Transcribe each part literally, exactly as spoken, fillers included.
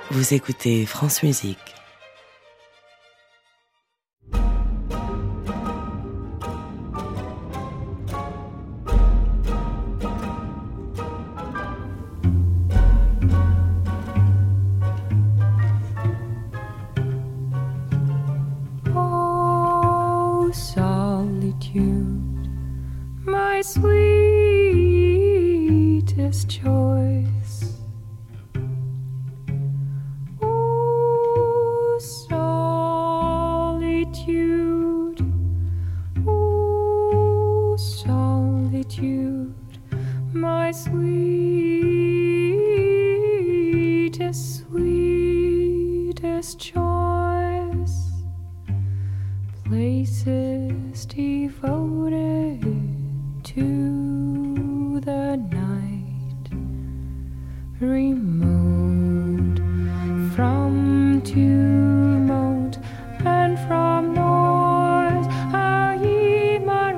Vous écoutez France Musique. Oh, solitude, my sweetest choice. Oh, solitude, oh, solitude, my sweetest, sweetest choice. Places devoted to the night, remote from tumult and from noise. Are ye my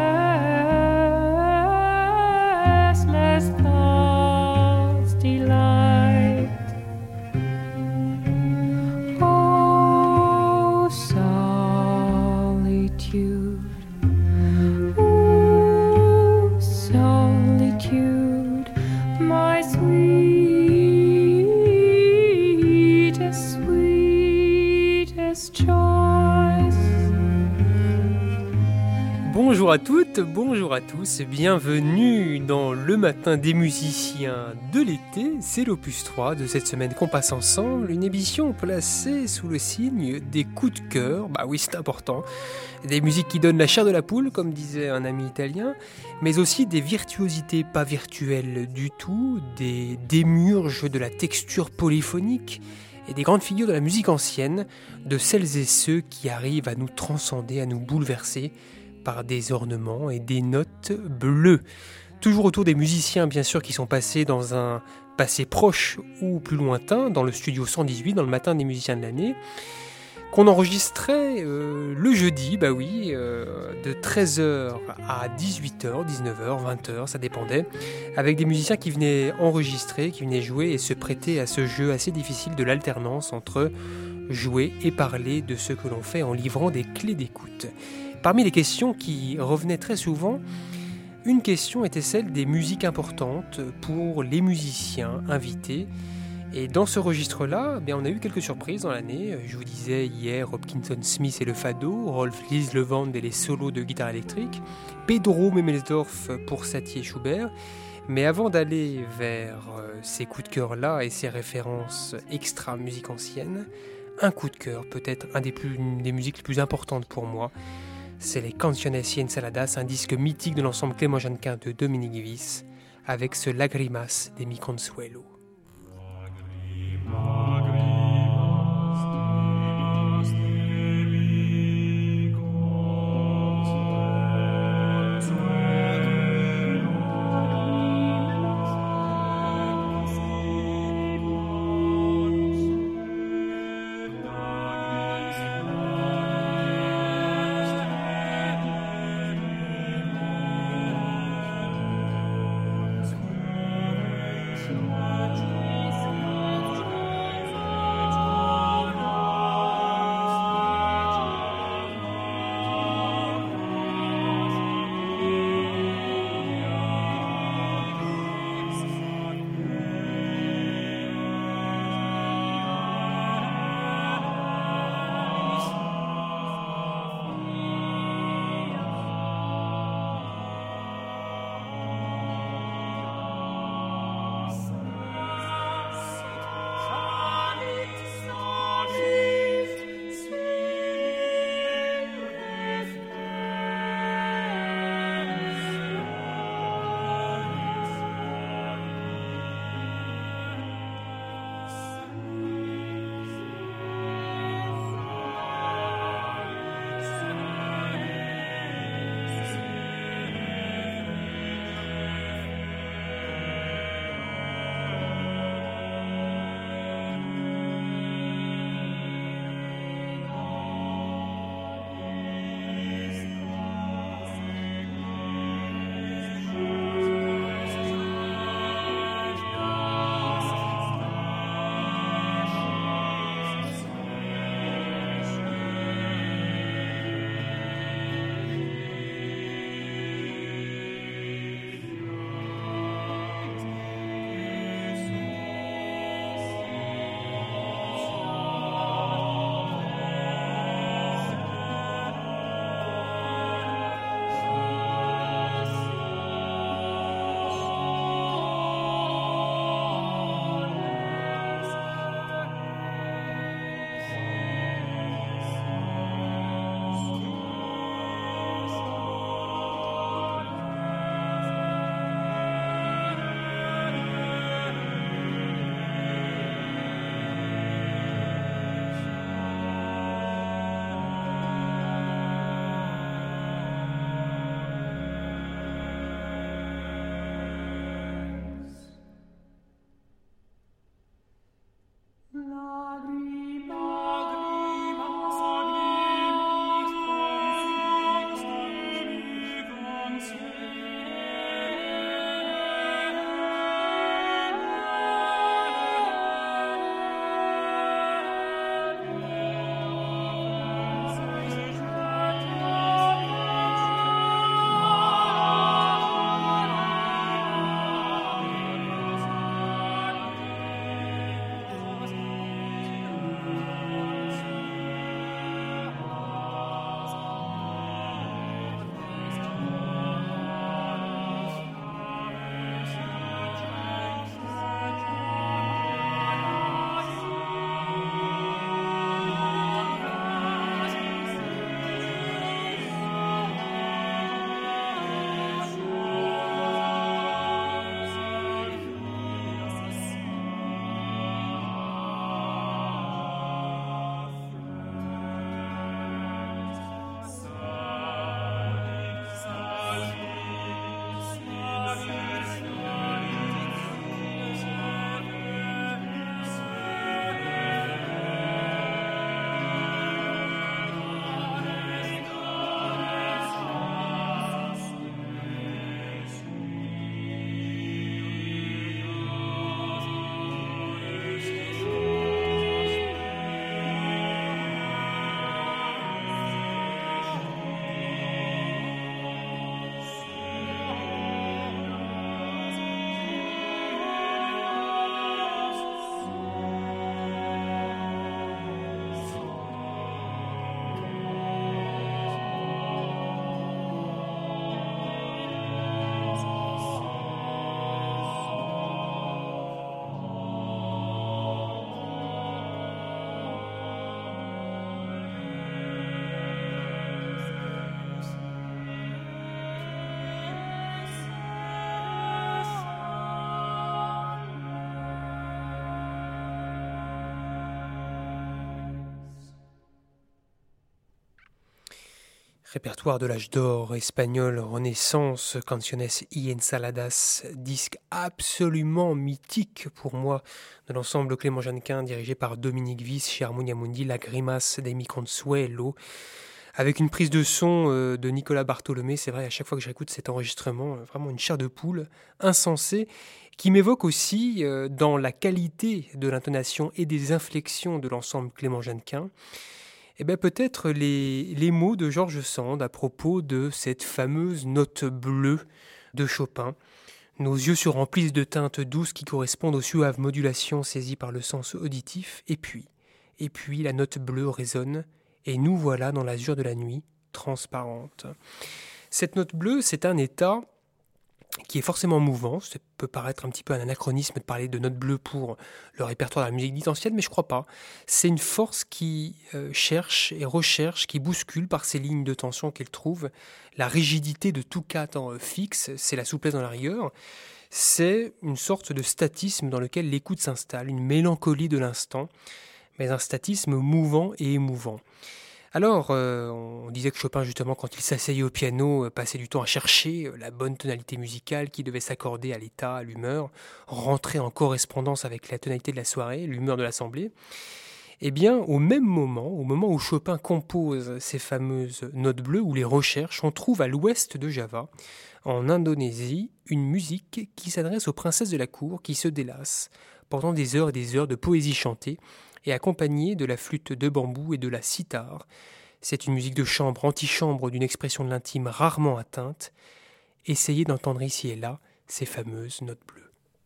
restless thoughts delight? Oh, solitude, oh, solitude, my sweetest, sweetest choice. Bonjour à toutes, bonjour à tous, bienvenue dans le matin des musiciens de l'été, c'est l'opus trois de cette semaine qu'on passe ensemble, une émission placée sous le signe des coups de cœur, bah oui c'est important, des musiques qui donnent la chair de la poule comme disait un ami italien, mais aussi des virtuosités pas virtuelles du tout, des démurges de la texture polyphonique et des grandes figures de la musique ancienne, de celles et ceux qui arrivent à nous transcender, à nous bouleverser par des ornements et des notes bleues. Toujours autour des musiciens, bien sûr, qui sont passés dans un passé proche ou plus lointain, dans le studio cent dix-huit, dans le matin des musiciens de l'année, qu'on enregistrait euh, le jeudi, bah oui, euh, de treize heures à dix-huit heures, dix-neuf heures, vingt heures, ça dépendait, avec des musiciens qui venaient enregistrer, qui venaient jouer et se prêter à ce jeu assez difficile de l'alternance entre jouer et parler de ce que l'on fait en livrant des clés d'écoute. Parmi les questions qui revenaient très souvent, une question était celle des musiques importantes pour les musiciens invités. Et dans ce registre-là, bien, on a eu quelques surprises dans l'année. Je vous disais hier Hopkinson Smith et le fado, Rolf Lislevand et les solos de guitare électrique, Pedro Memelsdorf pour Satie et Schubert. Mais avant d'aller vers ces coups de cœur-là et ces références extra musique ancienne, un coup de cœur, peut-être un des, plus, une des musiques les plus importantes pour moi, c'est les Canciones y Ensaladas, un disque mythique de l'ensemble Clément Jeannequin de Dominique Viss, avec ce Lagrimas de mi Consuelo. Répertoire de l'âge d'or espagnol, Renaissance, Canciones y Ensaladas, disque absolument mythique pour moi de l'ensemble Clément Jeannequin dirigé par Dominique Vis chez Harmonia Mundi, La Grimace de mi Consuelo, avec une prise de son euh, de Nicolas Bartholomé. C'est vrai, à chaque fois que j'écoute cet enregistrement, vraiment une chair de poule insensée, qui m'évoque aussi euh, dans la qualité de l'intonation et des inflexions de l'ensemble Clément Jeannequin, eh bien peut-être les, les mots de George Sand à propos de cette fameuse note bleue de Chopin. Nos yeux se remplissent de teintes douces qui correspondent aux suaves modulations saisies par le sens auditif, et puis, et puis la note bleue résonne, et nous voilà dans l'azur de la nuit, transparente. Cette note bleue, c'est un état qui est forcément mouvant. Ça peut paraître un petit peu un anachronisme de parler de notes bleues pour le répertoire de la musique dite ancienne, mais je crois pas. C'est une force qui euh, cherche et recherche, qui bouscule par ces lignes de tension qu'elle trouve. La rigidité de tout cadre euh, fixe, c'est la souplesse dans la rigueur. C'est une sorte de statisme dans lequel l'écoute s'installe, une mélancolie de l'instant, mais un statisme mouvant et émouvant. Alors, euh, on disait que Chopin, justement, quand il s'asseyait au piano, euh, passait du temps à chercher euh, la bonne tonalité musicale qui devait s'accorder à l'état, à l'humeur, rentrer en correspondance avec la tonalité de la soirée, l'humeur de l'assemblée. Eh bien, au même moment, au moment où Chopin compose ces fameuses notes bleues, ou les recherche, on trouve à l'ouest de Java, en Indonésie, une musique qui s'adresse aux princesses de la cour qui se délassent pendant des heures et des heures de poésie chantée, et accompagnée de la flûte de bambou et de la cithare. C'est une musique de chambre, antichambre d'une expression de l'intime rarement atteinte. Essayez d'entendre ici et là ces fameuses notes bleues.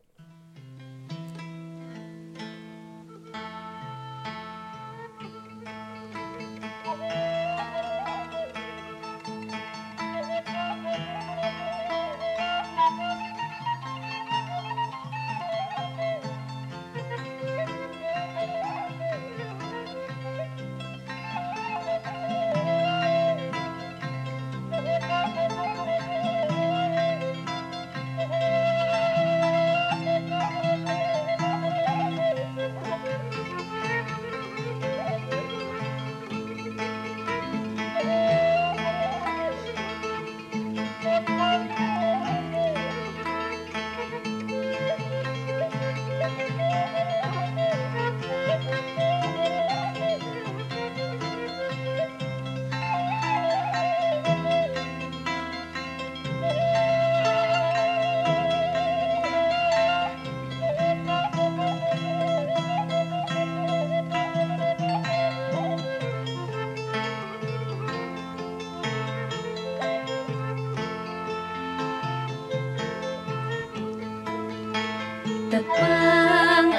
Tepang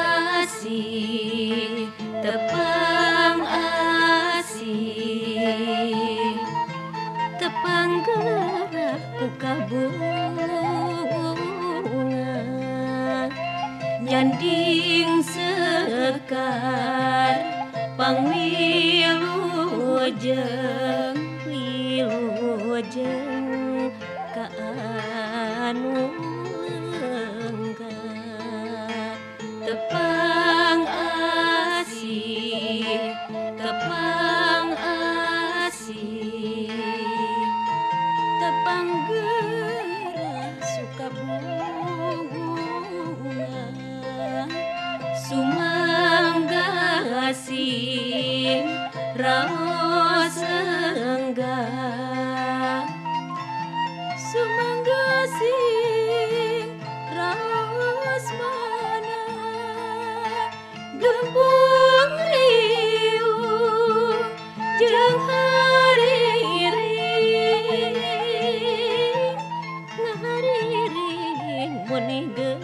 asih, tepang asih, tepang gerakku kabunga, nyanding sekar, pangwilujeng, wilujeng kaanu. Tepang asih, tepang asih, tepang gerak suka bunga, sumangga sing raos enggak, sumangga sing raos mana. Gembung riuh jeung hariring, ngahariring muni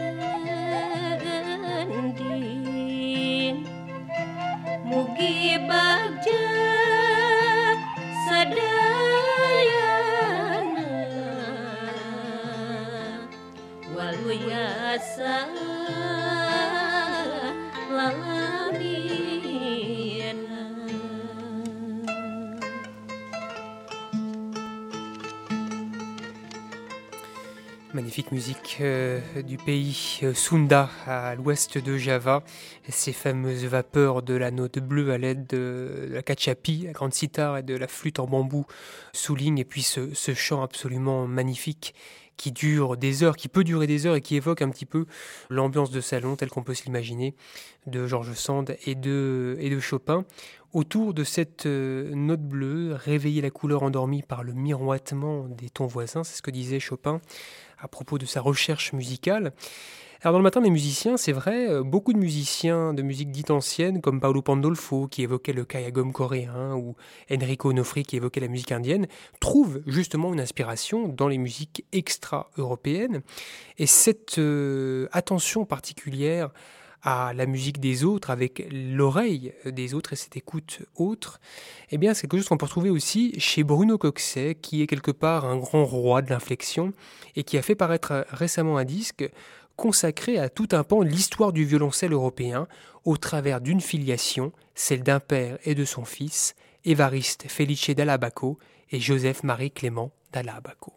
gending, mugi bagja sadayana, waluyasa magnifique musique euh, du pays euh, Sunda, à l'ouest de Java. Ces fameuses vapeurs de la note bleue à l'aide de, de la cachapi, la grande sitar et de la flûte en bambou soulignent. Et puis ce, ce chant absolument magnifique qui dure des heures, qui peut durer des heures et qui évoque un petit peu l'ambiance de salon telle qu'on peut s'imaginer de George Sand et de, et de Chopin. Autour de cette euh, note bleue, réveiller la couleur endormie par le miroitement des tons voisins, c'est ce que disait Chopin à propos de sa recherche musicale. Alors dans le matin des musiciens, c'est vrai, euh, beaucoup de musiciens de musique dite ancienne, comme Paolo Pandolfo qui évoquait le kayagum coréen, ou Enrico Onofri qui évoquait la musique indienne, trouvent justement une inspiration dans les musiques extra-européennes. Et cette euh, attention particulière à la musique des autres, avec l'oreille des autres et cette écoute autre, eh bien c'est quelque chose qu'on peut retrouver aussi chez Bruno Coxet, qui est quelque part un grand roi de l'inflexion et qui a fait paraître récemment un disque consacré à tout un pan de l'histoire du violoncelle européen au travers d'une filiation, celle d'un père et de son fils, Évariste Felice Dalla Bacco et Joseph-Marie Clément Dalla Bacco.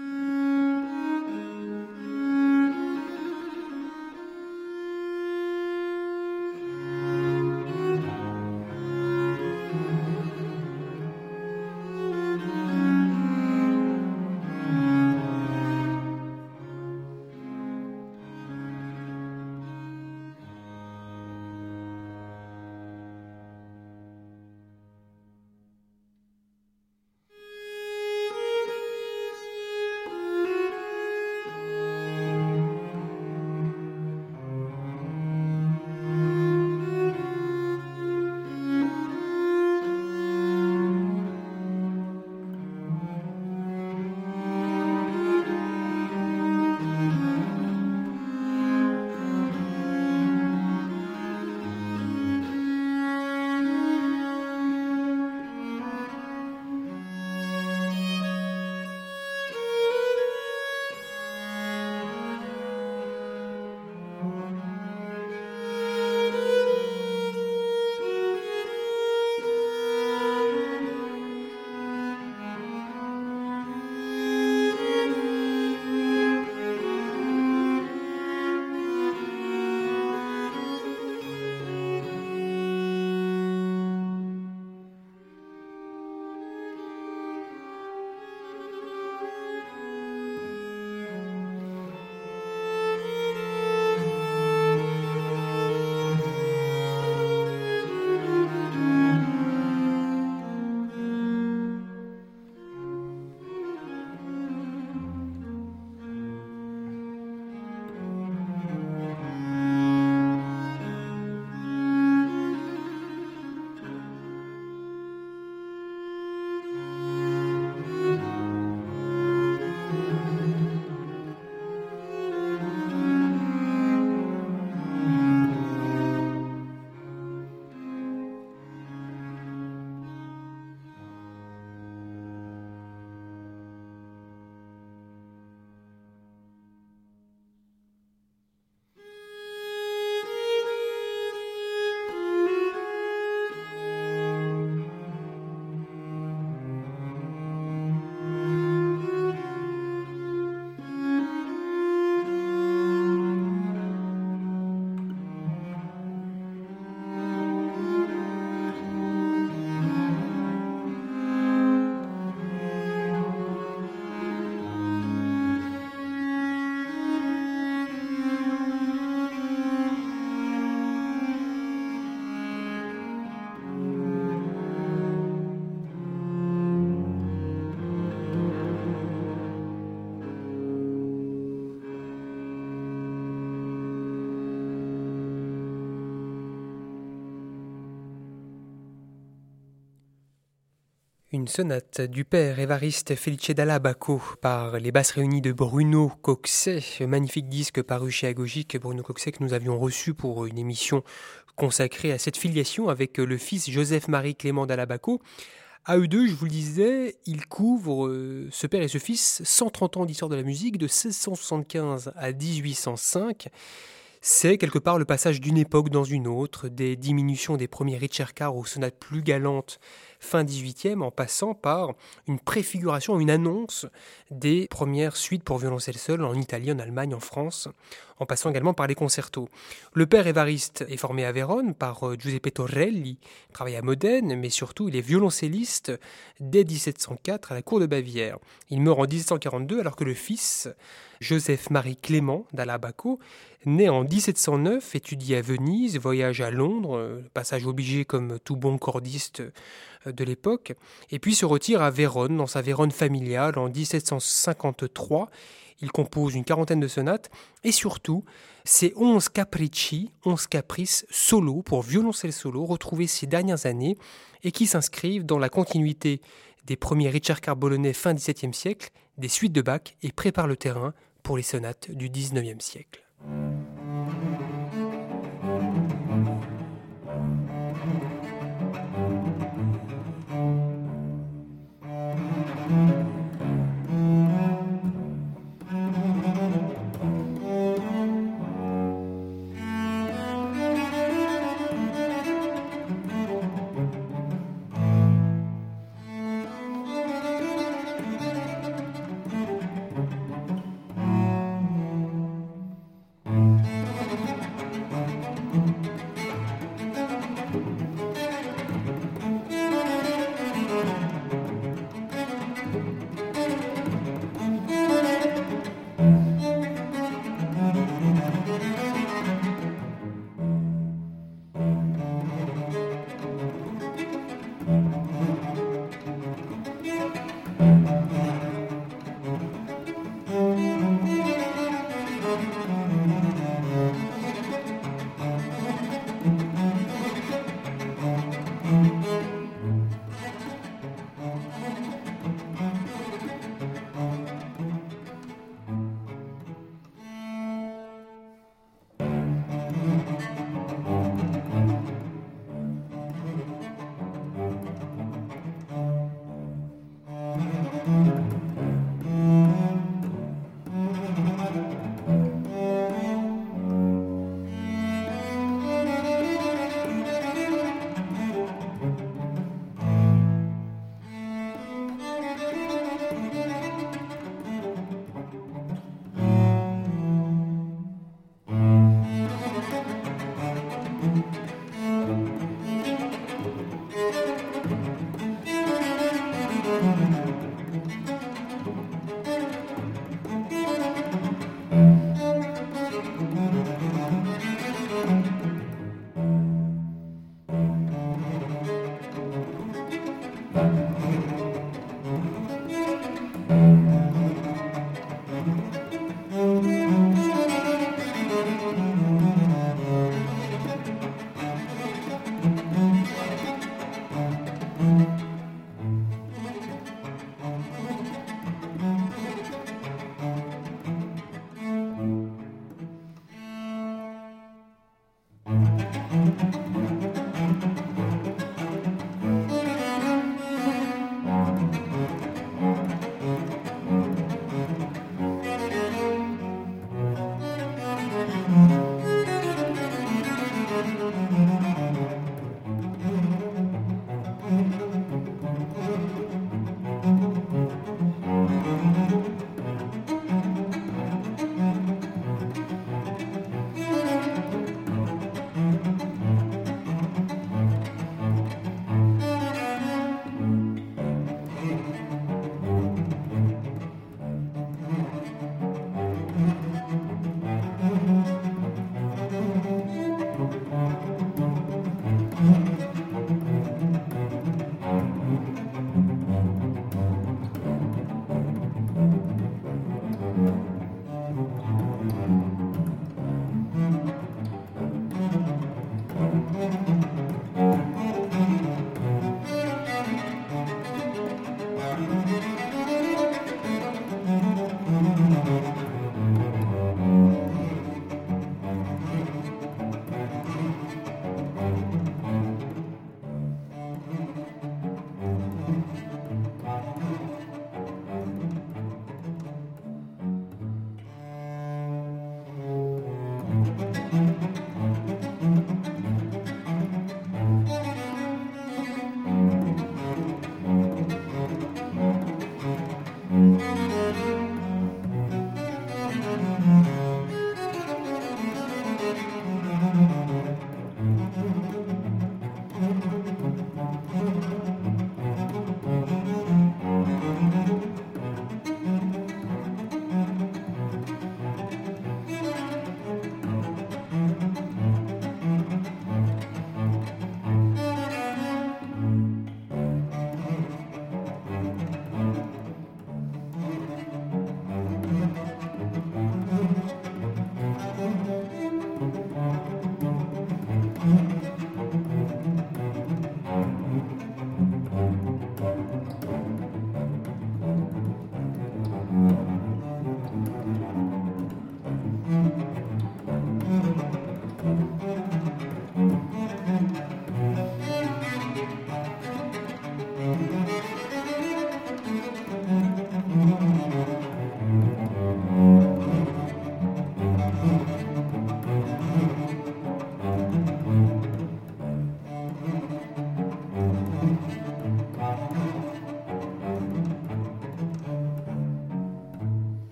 Une sonate du père Évariste Felice Dalla Bacco par les basses réunies de Bruno Coxet, magnifique disque paru chez Agogique, Bruno Coxet que nous avions reçu pour une émission consacrée à cette filiation avec le fils Joseph-Marie Clément Dalla Bacco. À eux deux, je vous le disais, ils couvrent, euh, ce père et ce fils, cent trente ans d'histoire de la musique, de seize cent soixante-quinze à dix-huit cent cinq. C'est quelque part le passage d'une époque dans une autre, des diminutions des premiers ricercar aux sonates plus galantes fin dix-huitième, en passant par une préfiguration, une annonce des premières suites pour violoncelle seul en Italie, en Allemagne, en France, en passant également par les concertos. Le père Évariste est formé à Vérone par Giuseppe Torelli, il travaille à Modène, mais surtout il est violoncelliste dès dix-sept cent quatre à la cour de Bavière. Il meurt en dix-sept cent quarante-deux alors que le fils, Joseph-Marie Clément d'Alabaco, né en dix-sept cent neuf, étudie à Venise, voyage à Londres, passage obligé comme tout bon cordiste de l'époque, et puis se retire à Vérone, dans sa Vérone familiale, en dix-sept cent cinquante-trois. Il compose une quarantaine de sonates, et surtout, ces onze capricci, onze caprices solo, pour violoncelle solo, retrouvés ces dernières années, et qui s'inscrivent dans la continuité des premiers ricercar bolonais fin dix-septième siècle, des suites de Bach, et préparent le terrain pour les sonates du dix-neuvième siècle.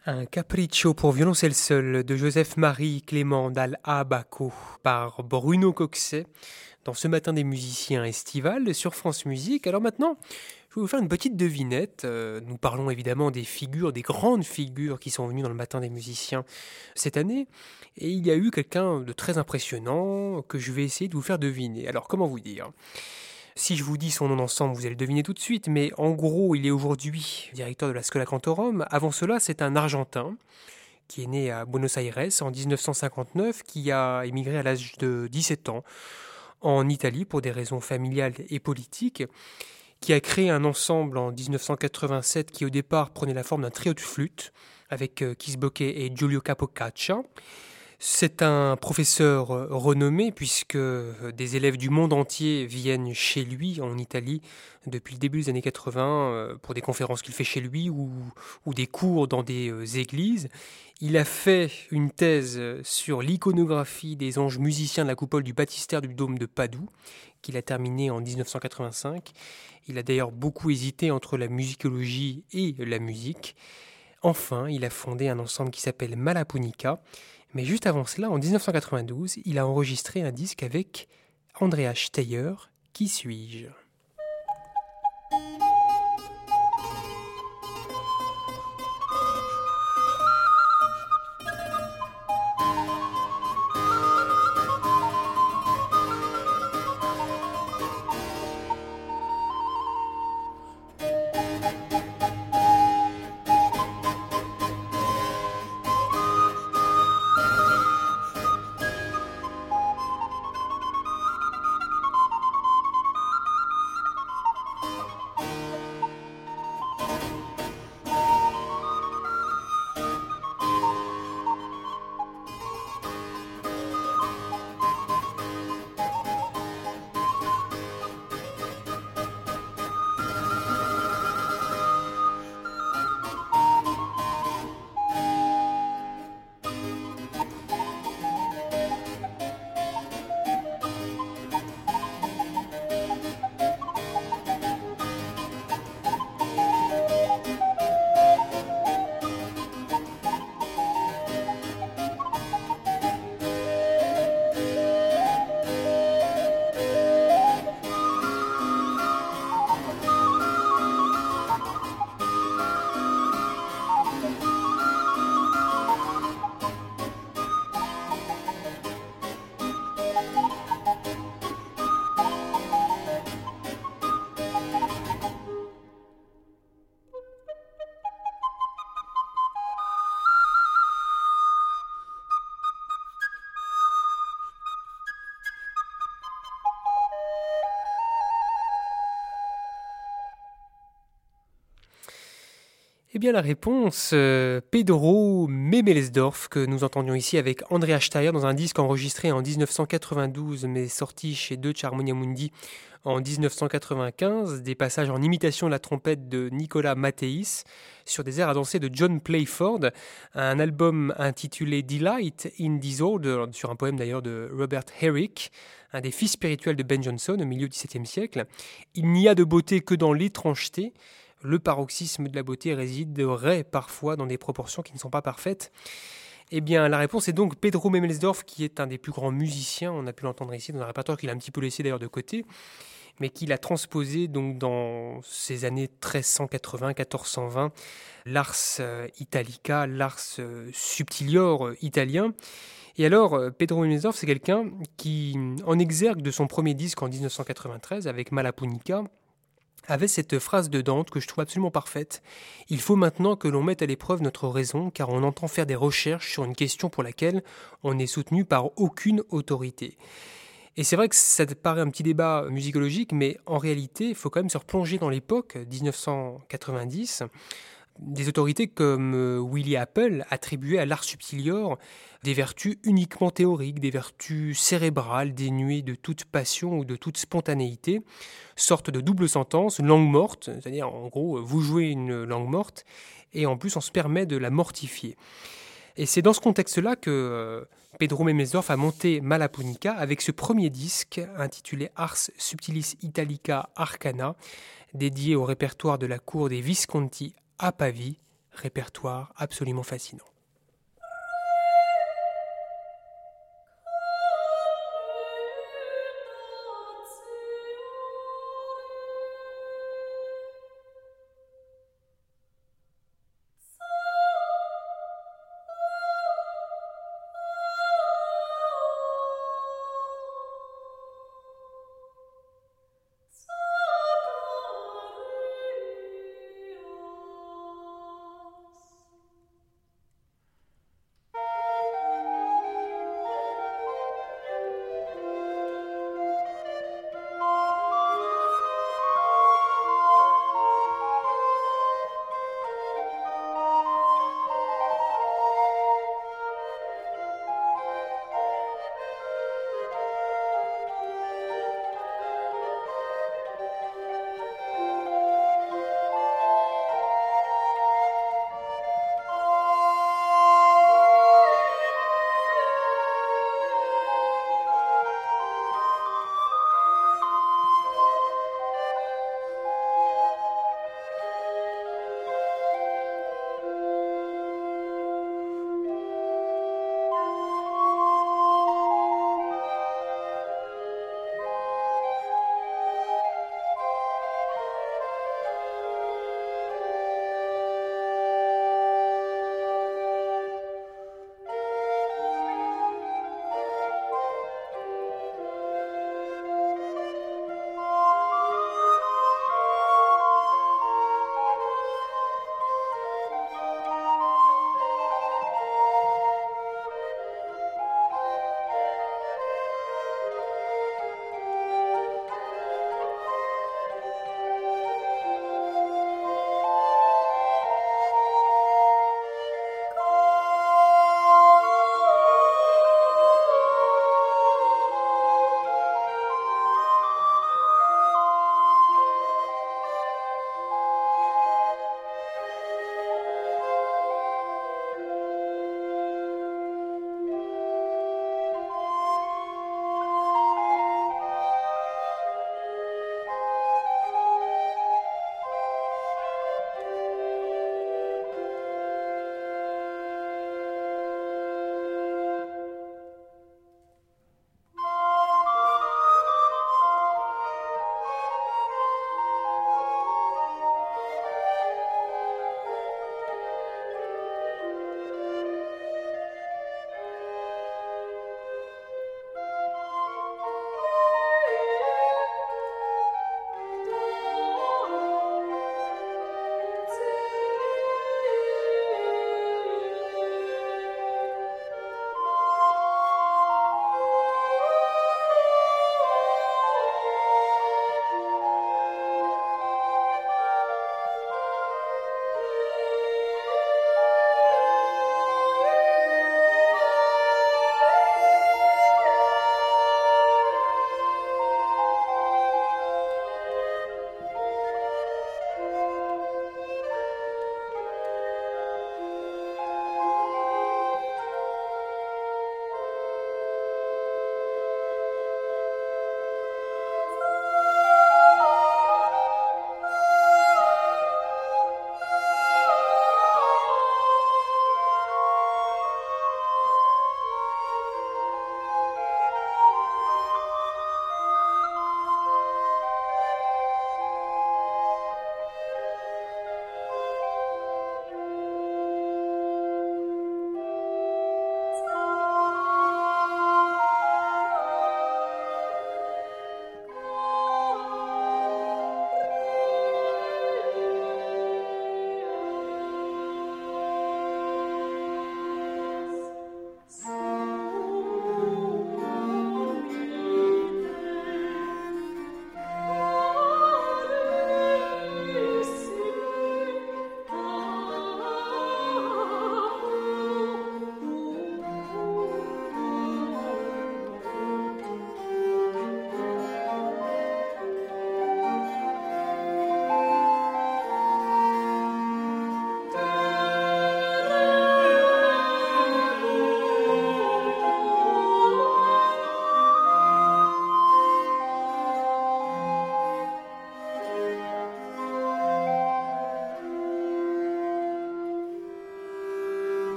Un capriccio pour violoncelle seul de Joseph-Marie Clément dall'Abaco par Bruno Coxet dans ce matin des musiciens estival sur France Musique. Alors maintenant, je vais vous faire une petite devinette. Euh, nous parlons évidemment des figures, des grandes figures qui sont venues dans le matin des musiciens cette année. Et il y a eu quelqu'un de très impressionnant que je vais essayer de vous faire deviner. Alors comment vous dire ? Si je vous dis son nom d'ensemble, vous allez le deviner tout de suite, mais en gros, il est aujourd'hui directeur de la Schola Cantorum. Avant cela, c'est un Argentin qui est né à Buenos Aires en dix-neuf cent cinquante-neuf, qui a émigré à l'âge de dix-sept ans en Italie pour des raisons familiales et politiques, qui a créé un ensemble en dix-neuf cent quatre-vingt-sept qui au départ prenait la forme d'un trio de flûte avec Kees Boeke et Giulio Capocaccia. C'est un professeur renommé puisque des élèves du monde entier viennent chez lui en Italie depuis le début des années quatre-vingts pour des conférences qu'il fait chez lui ou, ou des cours dans des églises. Il a fait une thèse sur l'iconographie des anges musiciens de la coupole du baptistère du dôme de Padoue qu'il a terminé en dix-neuf cent quatre-vingt-cinq. Il a d'ailleurs beaucoup hésité entre la musicologie et la musique. Enfin, il a fondé un ensemble qui s'appelle Malapunica. Mais juste avant cela, en dix-neuf cent quatre-vingt-douze, il a enregistré un disque avec Andreas Steyr, Qui suis-je ? Eh bien la réponse, euh, Pedro Memelsdorf, que nous entendions ici avec Andreas Steyr dans un disque enregistré en dix-neuf cent quatre-vingt-douze mais sorti chez Deutsche Harmonia Mundi en dix-neuf cent quatre-vingt-quinze, des passages en imitation de la trompette de Nicolas Matteis sur des airs à danser de John Playford, un album intitulé Delight in Disorder, sur un poème d'ailleurs de Robert Herrick, un des fils spirituels de Ben Jonson au milieu du dix-septième siècle. Il n'y a de beauté que dans l'étrangeté. Le paroxysme de la beauté résiderait parfois dans des proportions qui ne sont pas parfaites. Eh bien, la réponse est donc Pedro Memelsdorf, qui est un des plus grands musiciens. On a pu l'entendre ici dans un répertoire qu'il a un petit peu laissé d'ailleurs de côté, mais qu'il a transposé donc dans ces années treize cent quatre-vingts quatorze cent vingt, l'ars italica, l'ars subtilior italien. Et alors, Pedro Memelsdorf, c'est quelqu'un qui, en exergue de son premier disque en dix-neuf cent quatre-vingt-treize avec Malapunica, avait cette phrase de Dante que je trouve absolument parfaite. « Il faut maintenant que l'on mette à l'épreuve notre raison, car on entend faire des recherches sur une question pour laquelle on n'est soutenu par aucune autorité. » Et c'est vrai que ça paraît un petit débat musicologique, mais en réalité, il faut quand même se replonger dans l'époque, dix-neuf cent quatre-vingt-dix. Des autorités comme Willy Apple attribuaient à l'ars subtilior des vertus uniquement théoriques, des vertus cérébrales dénuées de toute passion ou de toute spontanéité, sorte de double sentence, langue morte, c'est-à-dire en gros vous jouez une langue morte et en plus on se permet de la mortifier. Et c'est dans ce contexte-là que Pedro Memelsdorf a monté Malapunica avec ce premier disque intitulé Ars Subtilis Italica Arcana, dédié au répertoire de la cour des Visconti à Pavie, répertoire absolument fascinant.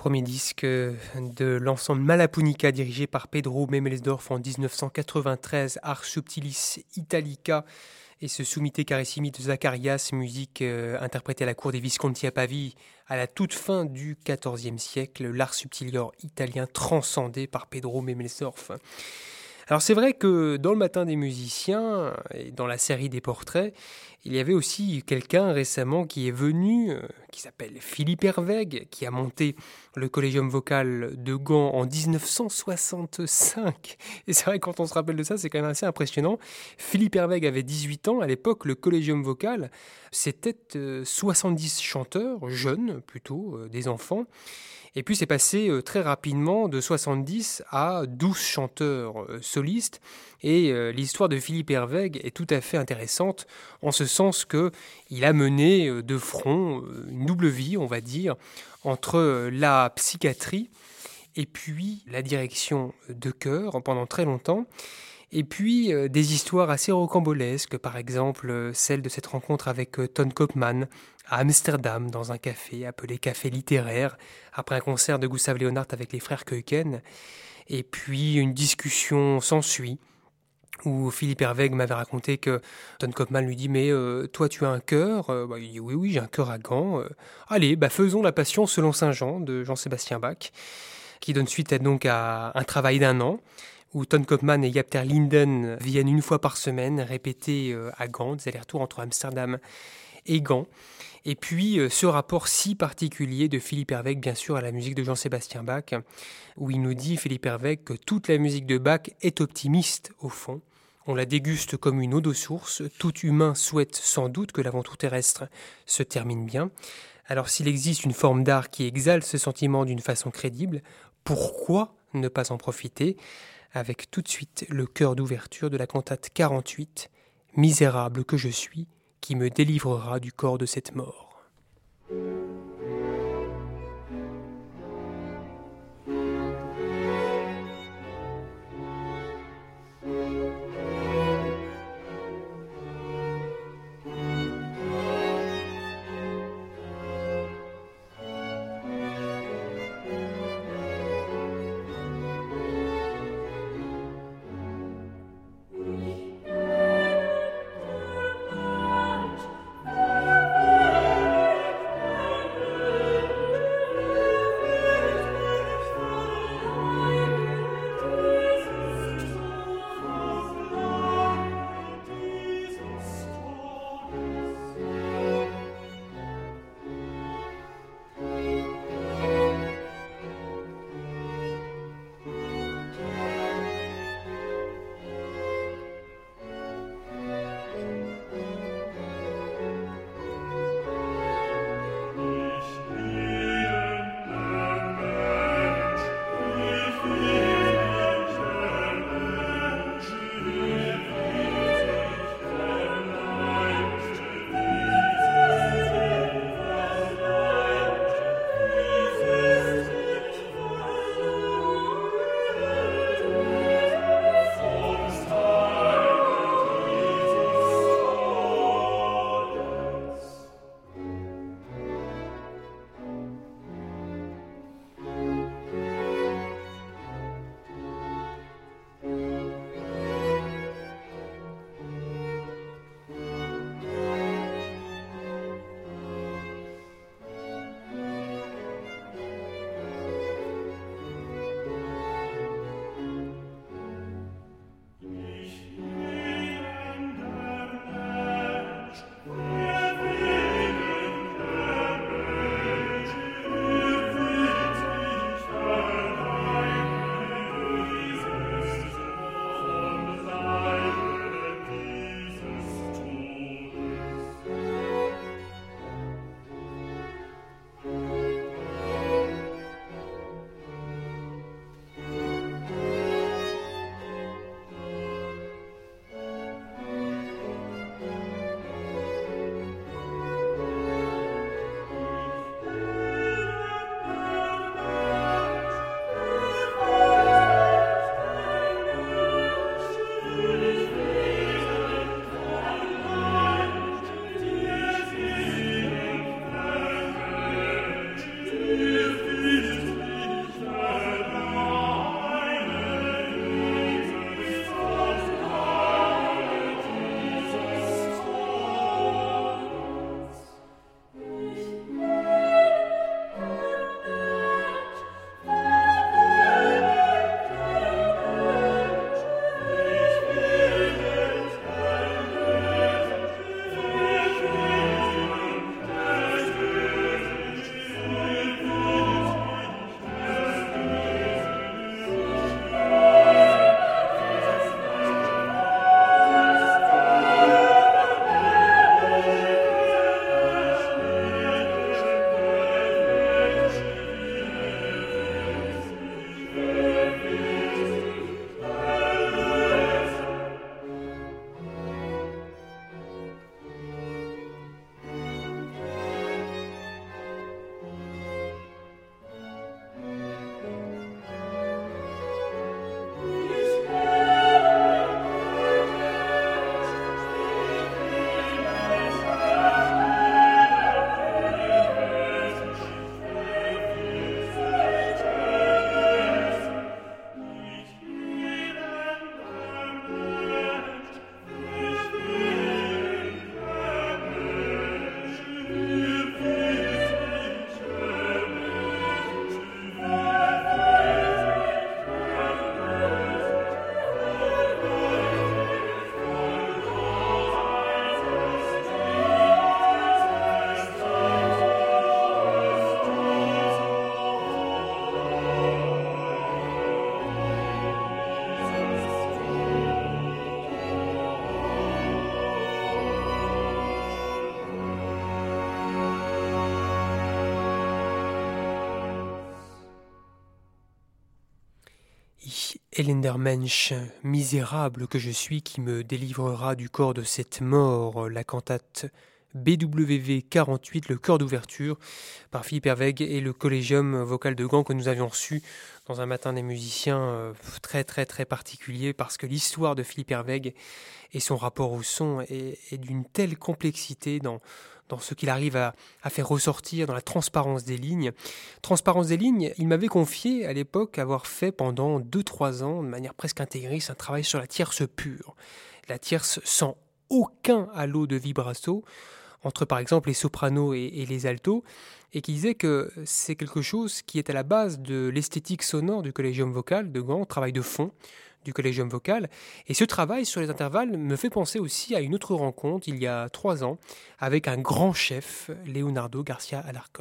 premier disque de l'ensemble Malapunica dirigé par Pedro Memelsdorf en dix-neuf cent quatre-vingt-treize, Ars Subtilis Italica, et ce Sumite Carissimi de Zacharias, musique euh, interprétée à la cour des Visconti à Pavie à la toute fin du quatorzième siècle, l'art subtilior italien transcendé par Pedro Memelsdorf. Alors c'est vrai que dans le Matin des musiciens et dans la série des portraits, il y avait aussi quelqu'un récemment qui est venu, euh, qui s'appelle Philippe Herwegh, qui a monté le Collegium Vocal de Gand en dix-neuf cent soixante-cinq. Et c'est vrai que quand on se rappelle de ça, c'est quand même assez impressionnant. Philippe Herwegh avait dix-huit ans. À l'époque, le Collegium Vocal, c'était euh, soixante-dix chanteurs, jeunes plutôt, euh, des enfants. Et puis c'est passé euh, très rapidement de soixante-dix à douze chanteurs euh, solistes. Et euh, l'histoire de Philippe Herwegh est tout à fait intéressante en ce sens qu'il a mené euh, de front euh, une double vie, on va dire, entre euh, la psychiatrie et puis la direction de chœur pendant très longtemps. Et puis euh, des histoires assez rocambolesques, par exemple euh, celle de cette rencontre avec euh, Ton Koopman à Amsterdam, dans un café appelé Café Littéraire, après un concert de Gustav Leonhardt avec les frères Keuken. Et puis une discussion s'ensuit, où Philippe Herwegh m'avait raconté que Ton Koopman lui dit « Mais euh, toi, tu as un chœur ?» euh, bah, Il dit « Oui, oui, j'ai un chœur à Gand. Euh, allez, bah, faisons la Passion selon Saint Jean de Jean-Sébastien Bach », qui donne suite à, donc à un travail d'un an, où Ton Koopman et Jaap ter Linden viennent une fois par semaine répéter euh, à Gand, des allers-retours entre Amsterdam et Gand. Et puis euh, ce rapport si particulier de Philippe Herwegh, bien sûr, à la musique de Jean-Sébastien Bach, où il nous dit, Philippe Herwegh, que toute la musique de Bach est optimiste, au fond. On la déguste comme une eau de source. Tout humain souhaite sans doute que l'aventure terrestre se termine bien. Alors s'il existe une forme d'art qui exalte ce sentiment d'une façon crédible, pourquoi ne pas en profiter ? Avec tout de suite le chœur d'ouverture de la cantate quarante-huit, « Misérable que je suis, qui me délivrera du corps de cette mort ». Thank you. Ich elender Mensch, misérable que je suis, qui me délivrera du corps de cette mort, la cantate B W V quarante-huit, le chœur d'ouverture, par Philippe Hervègue et le Collégium vocal de Gand que nous avions reçu dans un matin des musiciens euh, très très très particulier, parce que l'histoire de Philippe Hervègue et son rapport au son est, est d'une telle complexité dans, dans ce qu'il arrive à, à faire ressortir, dans la transparence des lignes. Transparence des lignes, il m'avait confié à l'époque avoir fait pendant deux trois ans, de manière presque intégriste, un travail sur la tierce pure. La tierce sans aucun halo de vibrato, entre par exemple les sopranos et, et les altos, et qui disait que c'est quelque chose qui est à la base de l'esthétique sonore du Collégium vocal de Gand, travail de fond du Collégium vocal. Et ce travail sur les intervalles me fait penser aussi à une autre rencontre il y a trois ans avec un grand chef, Leonardo Garcia Alarcón.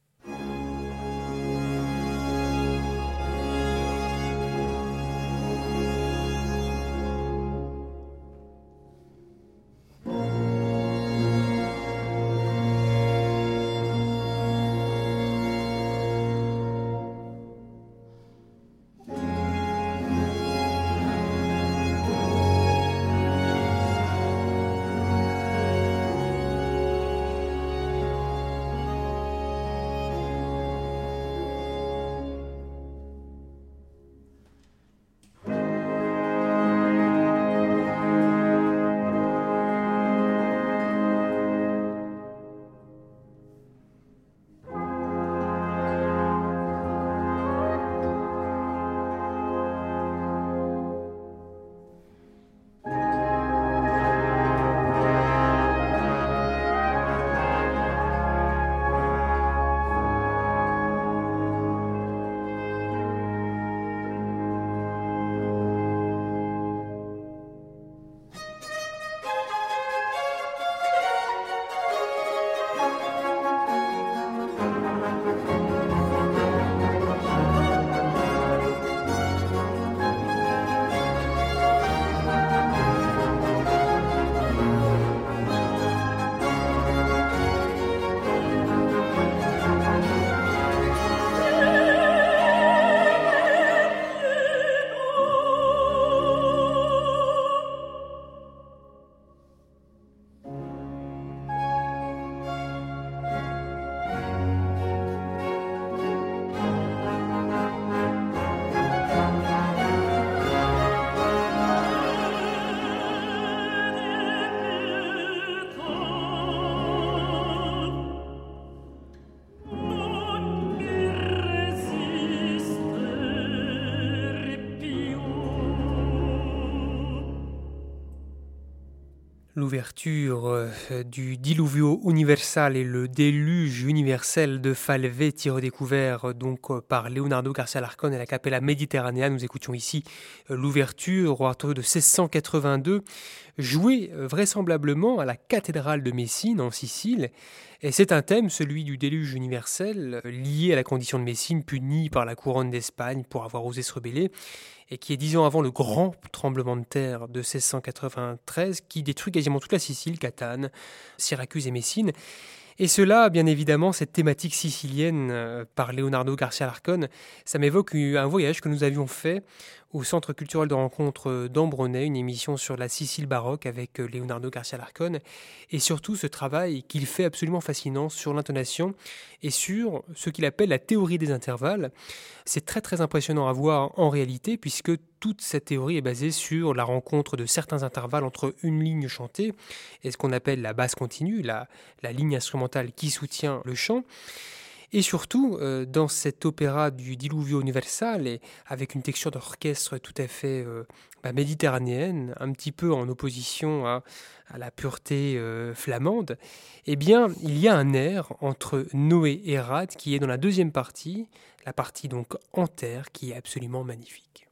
L'ouverture euh, du Diluvio Universal et le déluge universel de Falvet, redécouvert euh, donc euh, par Leonardo Garcia Alarcón et la Capella Mediterranea. Nous écoutions ici euh, l'ouverture au Arturo de seize cent quatre-vingt-deux, jouée euh, vraisemblablement à la cathédrale de Messine en Sicile. Et c'est un thème, celui du déluge universel, euh, lié à la condition de Messine, punie par la couronne d'Espagne pour avoir osé se rebeller, et qui est dix ans avant le grand tremblement de terre de seize cent quatre-vingt-treize, qui détruit quasiment toute la Sicile, Catane, Syracuse et Messine. Et cela, bien évidemment, cette thématique sicilienne euh, par Leonardo Garcia Alarcón, ça m'évoque un voyage que nous avions fait au Centre culturel de rencontre d'Ambronay, une émission sur la Sicile baroque avec Leonardo Garcia Alarcón, et surtout ce travail qu'il fait absolument fascinant sur l'intonation et sur ce qu'il appelle la théorie des intervalles. C'est très très impressionnant à voir en réalité, puisque toute cette théorie est basée sur la rencontre de certains intervalles entre une ligne chantée et ce qu'on appelle la basse continue, la, la ligne instrumentale qui soutient le chant. Et surtout, euh, dans cet opéra du Diluvio Universal, et avec une texture d'orchestre tout à fait euh, bah, méditerranéenne, un petit peu en opposition à, à la pureté euh, flamande, eh bien, il y a un air entre Noé et Rad qui est dans la deuxième partie, la partie donc en terre, qui est absolument magnifique.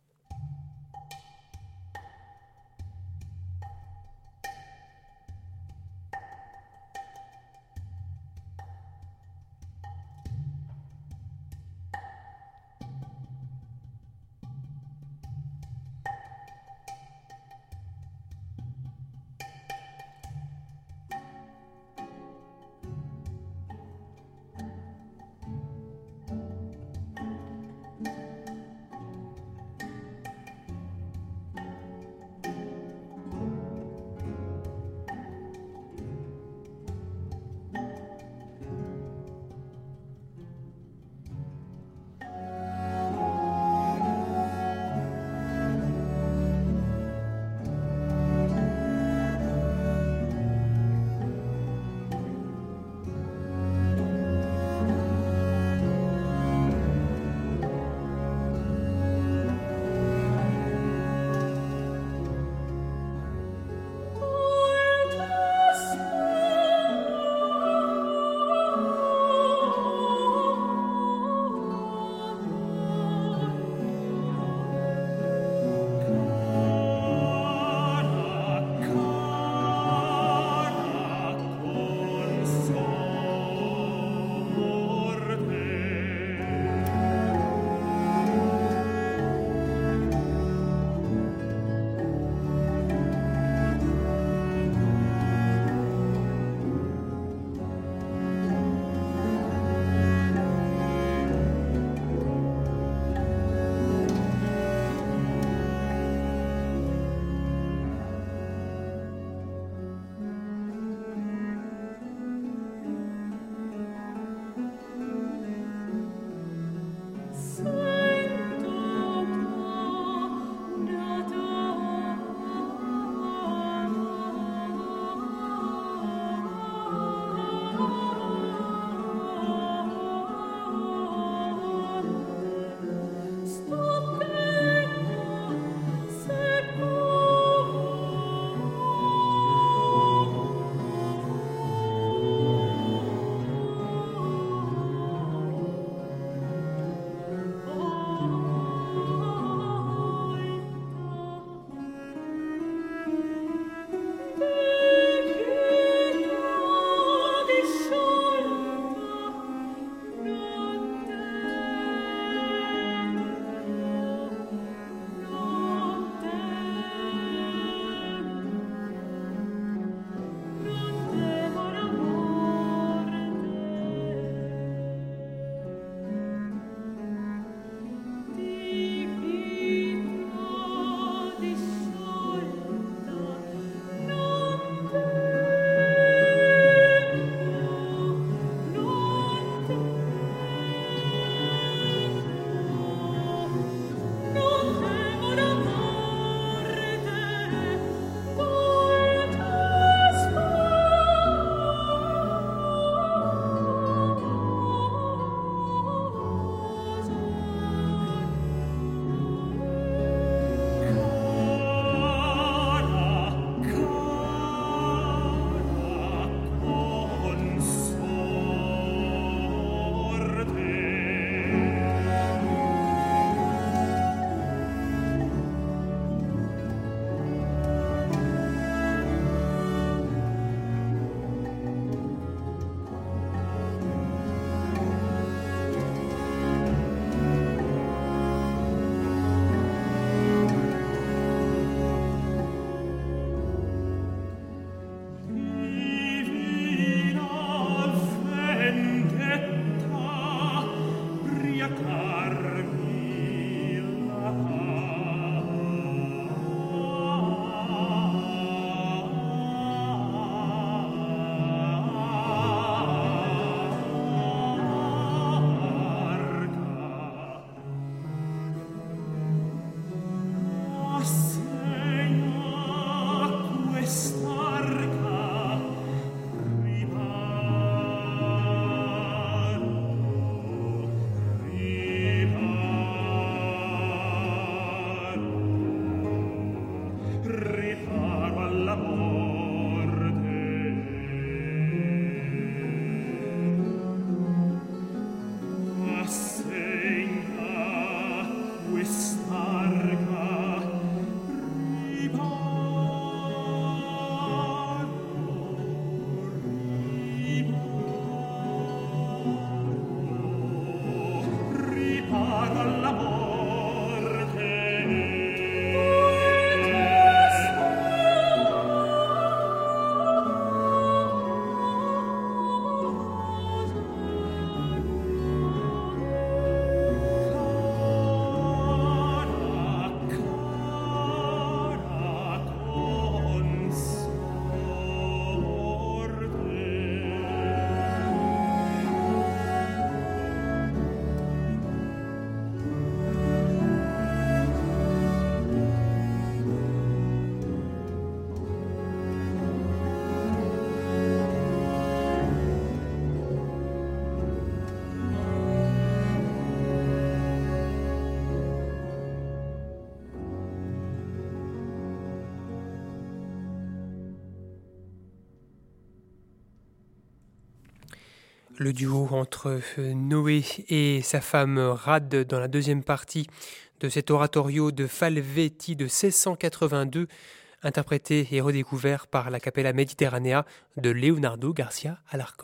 Le duo entre Noé et sa femme Rad dans la deuxième partie de cet oratorio de Falvetti de seize cent quatre-vingt-deux, interprété et redécouvert par la Capella Mediterranea de Leonardo Garcia Alarcón.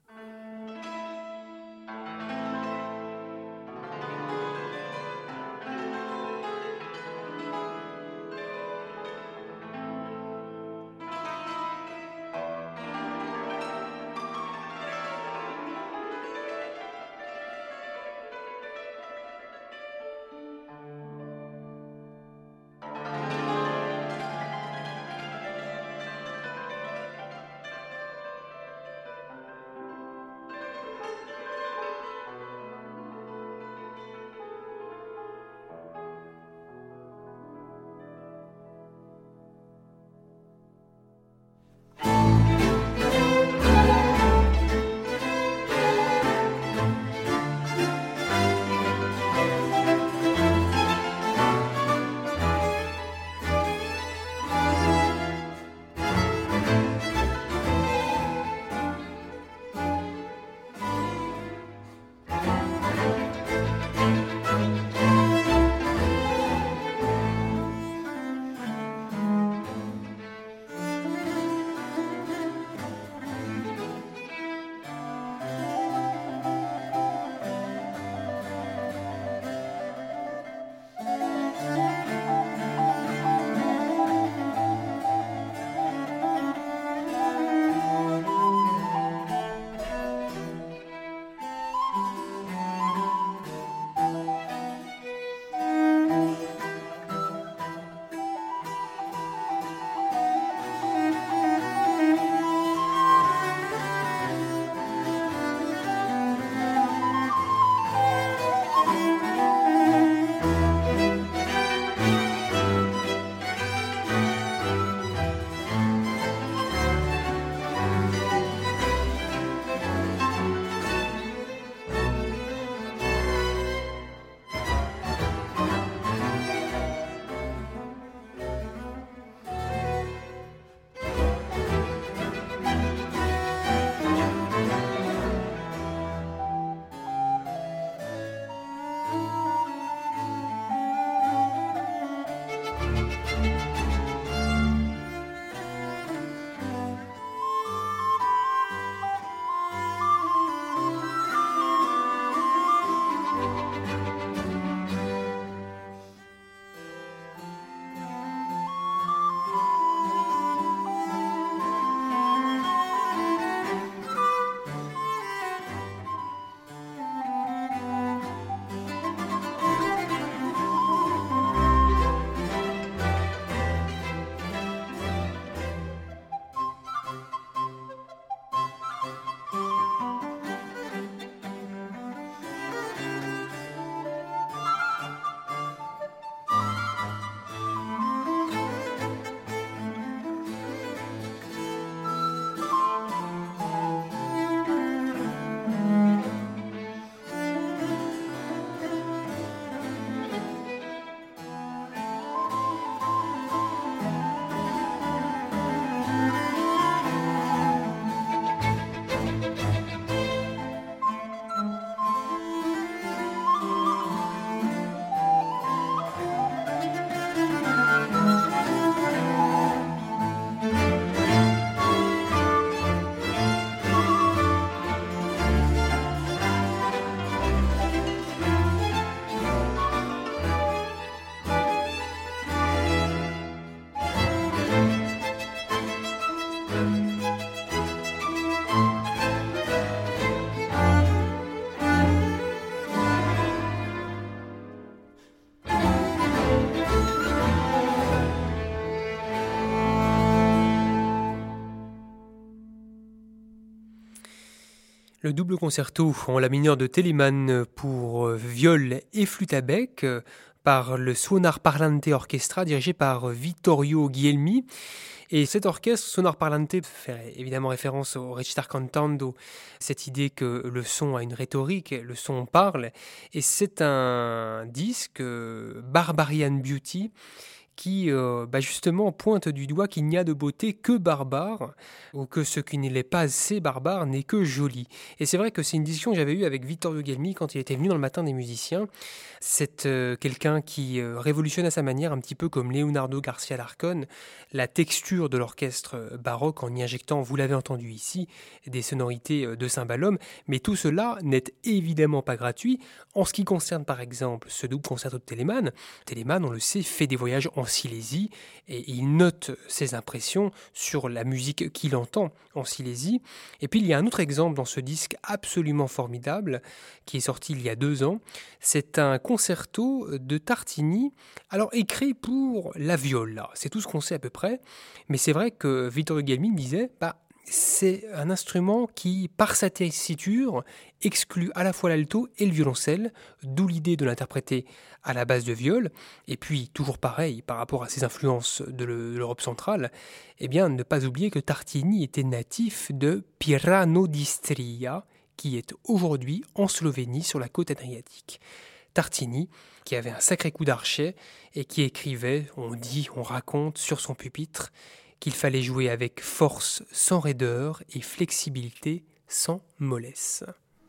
Le double concerto en la mineure de Telemann pour viol et flûte à bec par le Suonar Parlante Orchestra dirigé par Vittorio Guglielmi. Et cet orchestre, Suonar Parlante, fait évidemment référence au Recitare Cantando, cette idée que le son a une rhétorique, le son parle. Et c'est un disque, Barbarian Beauty, qui euh, bah justement pointe du doigt qu'il n'y a de beauté que barbare, ou que ce qui n'est pas assez barbare n'est que joli. Et c'est vrai que c'est une discussion que j'avais eue avec Vittorio Gelmi quand il était venu dans le Matin des musiciens. C'est euh, quelqu'un qui euh, révolutionne à sa manière, un petit peu comme Leonardo Garcia Larcón, la texture de l'orchestre baroque en y injectant, vous l'avez entendu ici, des sonorités de cymbalum. Mais tout cela n'est évidemment pas gratuit. En ce qui concerne par exemple ce double concerto de Telemann, Telemann, on le sait, fait des voyages en Silésie et il note ses impressions sur la musique qu'il entend en Silésie. Et puis il y a un autre exemple dans ce disque absolument formidable qui est sorti il y a deux ans. C'est un concerto de Tartini, alors écrit pour la viola. C'est tout ce qu'on sait à peu près, mais c'est vrai que Vittorio Gelmi disait bah, c'est un instrument qui, par sa tessiture, exclut à la fois l'alto et le violoncelle, d'où l'idée de l'interpréter à la base de viol. Et puis, toujours pareil, par rapport à ses influences de l'Europe centrale, eh bien, ne pas oublier que Tartini était natif de Pirano d'Istria, qui est aujourd'hui en Slovénie, sur la côte adriatique. Tartini, qui avait un sacré coup d'archet et qui écrivait, on dit, on raconte sur son pupitre, qu'il fallait jouer avec force sans raideur et flexibilité sans mollesse.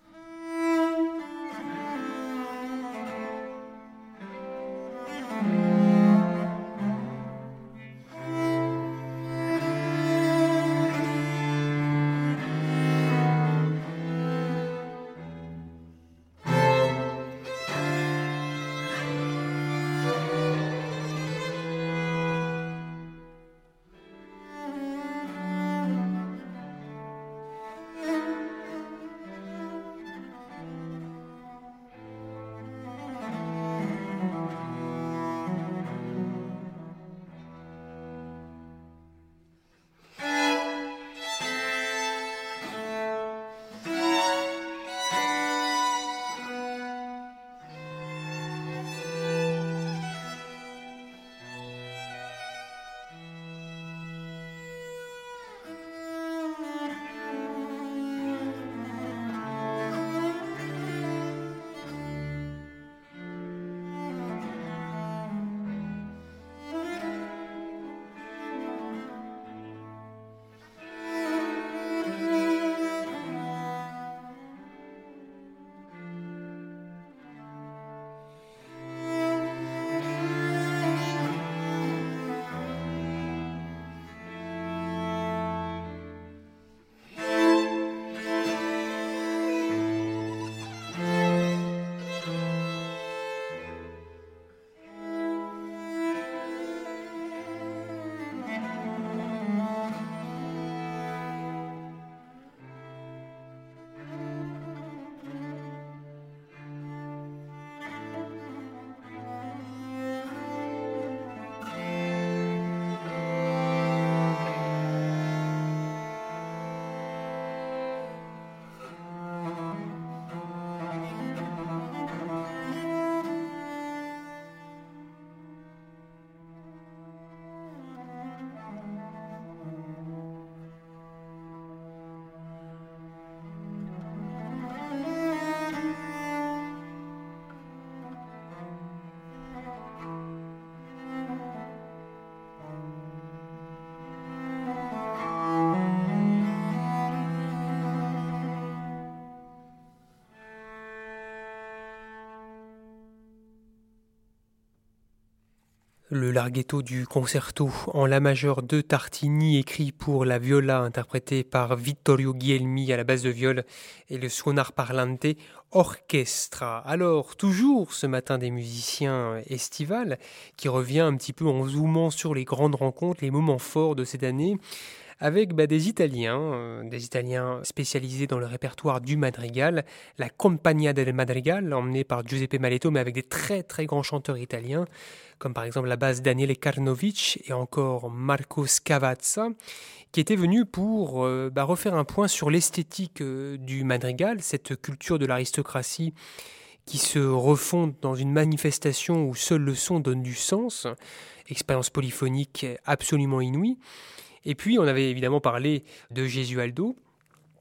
Le larghetto du concerto en la majeure de Tartini, écrit pour la viola, interprété par Vittorio Gelmi à la basse de viol, et le Suonar Parlante Orchestra. Alors, toujours ce Matin des musiciens estival, qui revient un petit peu en zoomant sur les grandes rencontres, les moments forts de cette année, avec bah, des Italiens, euh, des Italiens spécialisés dans le répertoire du madrigal, la Compagnia del Madrigal, emmenée par Giuseppe Maletto, mais avec des très très grands chanteurs italiens, comme par exemple la basse Daniele Karnovic et encore Marco Scavazza, qui étaient venus pour euh, bah, refaire un point sur l'esthétique euh, du madrigal, cette culture de l'aristocratie qui se refonde dans une manifestation où seul le son donne du sens, expérience polyphonique absolument inouïe. Et puis, on avait évidemment parlé de Gesualdo,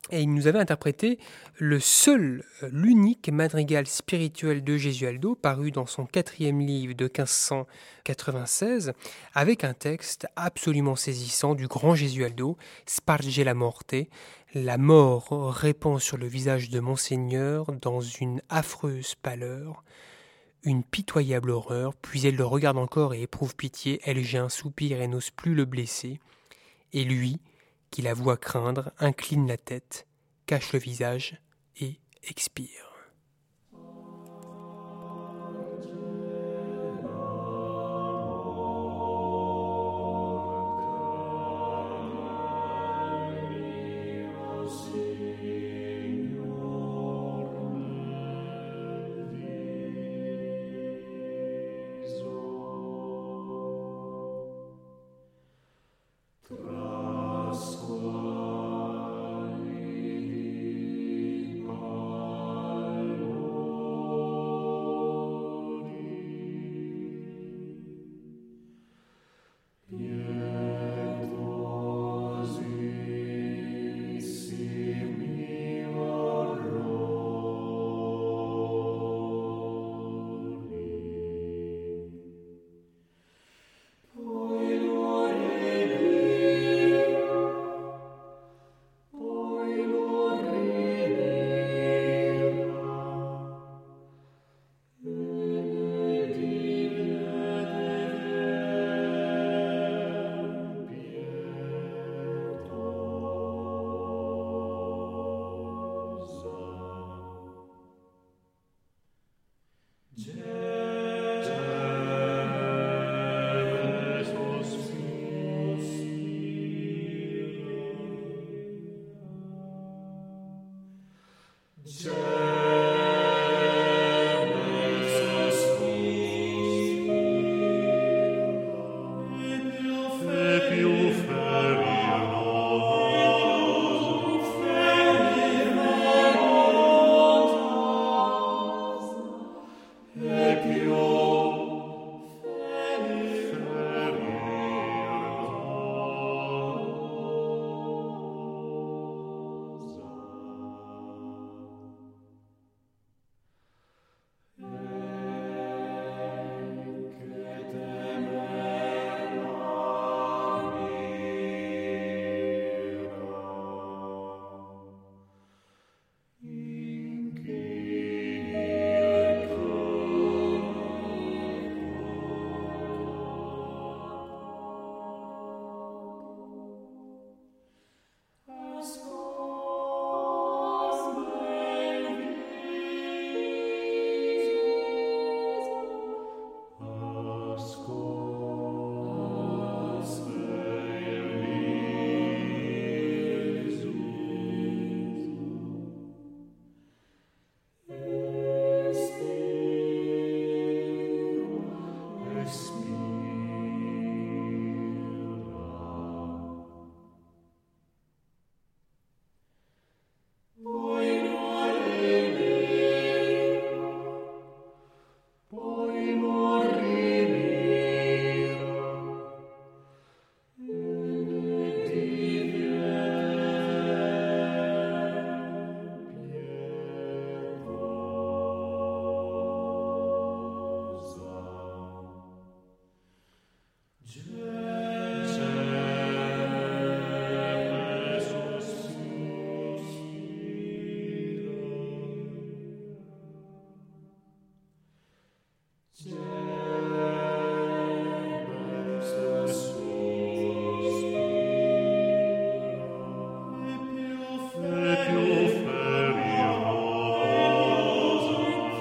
Et il nous avait interprété le seul, euh, l'unique madrigal spirituel de Gesualdo, paru dans son quatrième livre de quinze cent quatre-vingt-seize, avec un texte absolument saisissant du grand Gesualdo, Sparge la morte, la mort répand sur le visage de Monseigneur dans une affreuse pâleur, une pitoyable horreur, puis elle le regarde encore et éprouve pitié, elle geint, soupire et n'ose plus le blesser, et lui, qui la voit craindre, incline la tête, cache le visage et expire.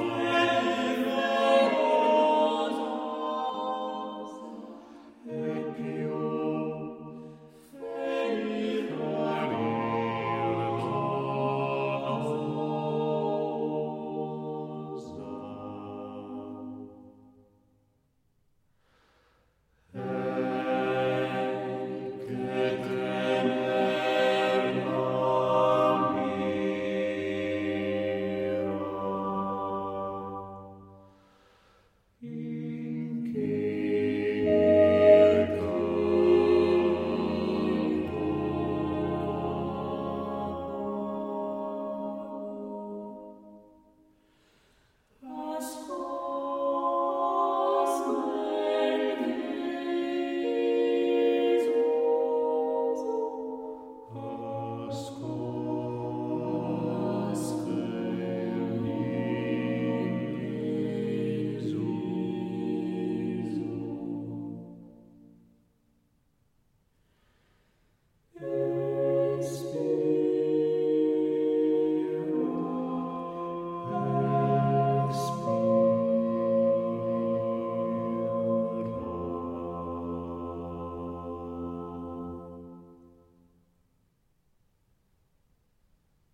Amen.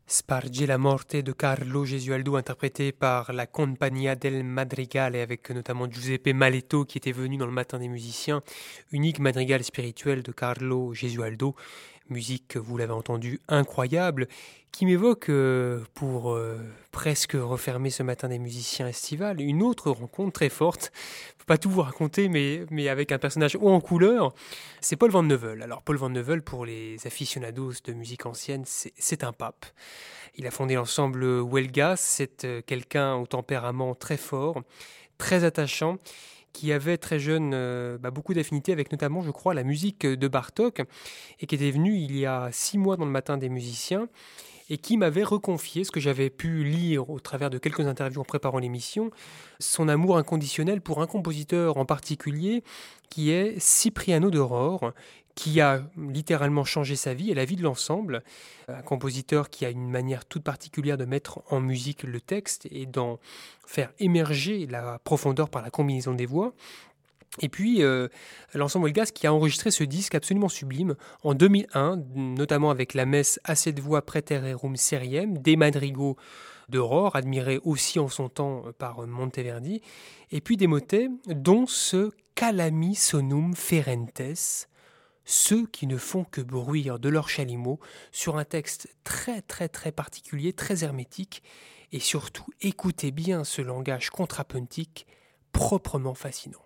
Sparge la morte de Carlo Gesualdo, interprété par la Compagnia del Madrigale, avec notamment Giuseppe Maletto qui était venu dans le Matin des musiciens, unique madrigal spirituel de Carlo Gesualdo, musique, vous l'avez entendu, incroyable, qui m'évoque, euh, pour euh, presque refermer ce Matin des musiciens estival, une autre rencontre très forte. Je ne peux pas tout vous raconter, mais, mais avec un personnage haut en couleur, c'est Paul Van Neuvel. Alors Paul Van Neuvel, pour les aficionados de musique ancienne, c'est, c'est un pape. Il a fondé l'ensemble Huelgas, c'est euh, quelqu'un au tempérament très fort, très attachant, qui avait très jeune euh, bah, beaucoup d'affinités avec notamment, je crois, la musique de Bartók, et qui était venu il y a six mois dans le Matin des musiciens, et qui m'avait reconfié ce que j'avais pu lire au travers de quelques interviews en préparant l'émission, son amour inconditionnel pour un compositeur en particulier, qui est Cipriano de Rore, qui a littéralement changé sa vie et la vie de l'ensemble. Un compositeur qui a une manière toute particulière de mettre en musique le texte et d'en faire émerger la profondeur par la combinaison des voix. Et puis, euh, l'ensemble Huelgas qui a enregistré ce disque absolument sublime en deux mille un, notamment avec la messe à sept voix Praetererum Seriem, des madrigaux de Rore, admirés aussi en son temps par Monteverdi, et puis des motets, dont ce Calami sonum ferentes, ceux qui ne font que bruire de leur chalumeau, sur un texte très très très particulier, très hermétique, et surtout écoutez bien ce langage contrapuntique proprement fascinant.